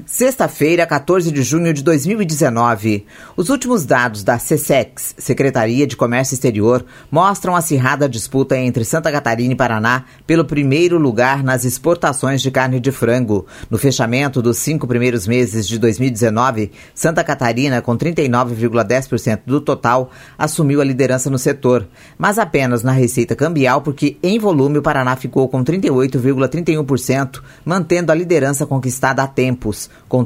Sexta-feira, 14 de junho de 2019. Os últimos dados da SECEX, Secretaria de Comércio Exterior, mostram a acirrada disputa entre Santa Catarina e Paraná pelo primeiro lugar nas exportações de carne de frango. No fechamento dos 5 primeiros meses de 2019, Santa Catarina, com 39,10% do total, assumiu a liderança no setor, mas apenas na receita cambial, porque em volume o Paraná ficou com 38,31%, mantendo a liderança conquistada há tempos, com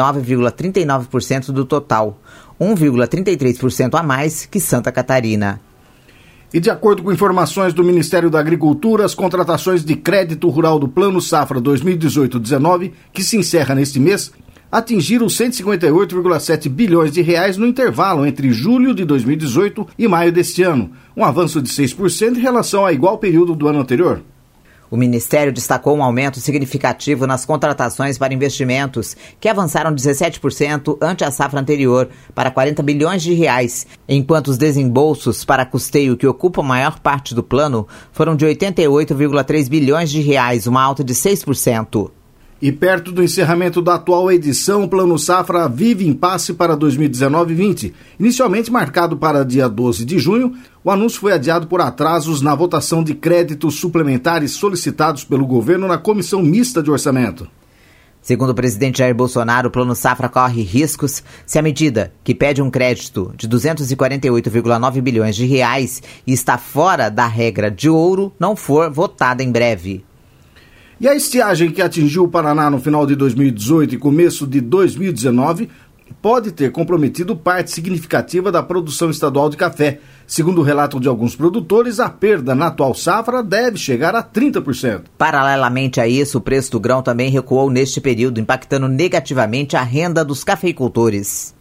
39,39% do total, 1,33% a mais que Santa Catarina. E de acordo com informações do Ministério da Agricultura, as contratações de crédito rural do Plano Safra 2018-19, que se encerra neste mês, atingiram 158,7 bilhões de reais no intervalo entre julho de 2018 e maio deste ano, um avanço de 6% em relação ao igual período do ano anterior. O Ministério destacou um aumento significativo nas contratações para investimentos, que avançaram 17% ante a safra anterior, para 40 bilhões de reais, enquanto os desembolsos para custeio, que ocupam a maior parte do plano, foram de 88,3 bilhões de reais, uma alta de 6%. E perto do encerramento da atual edição, o Plano Safra vive impasse para 2019-20. Inicialmente marcado para dia 12 de junho, o anúncio foi adiado por atrasos na votação de créditos suplementares solicitados pelo governo na Comissão Mista de Orçamento. Segundo o presidente Jair Bolsonaro, o Plano Safra corre riscos se a medida, que pede um crédito de 248,9 bilhões de reais e está fora da regra de ouro, não for votada em breve. E a estiagem que atingiu o Paraná no final de 2018 e começo de 2019 pode ter comprometido parte significativa da produção estadual de café. Segundo o relato de alguns produtores, a perda na atual safra deve chegar a 30%. Paralelamente a isso, o preço do grão também recuou neste período, impactando negativamente a renda dos cafeicultores.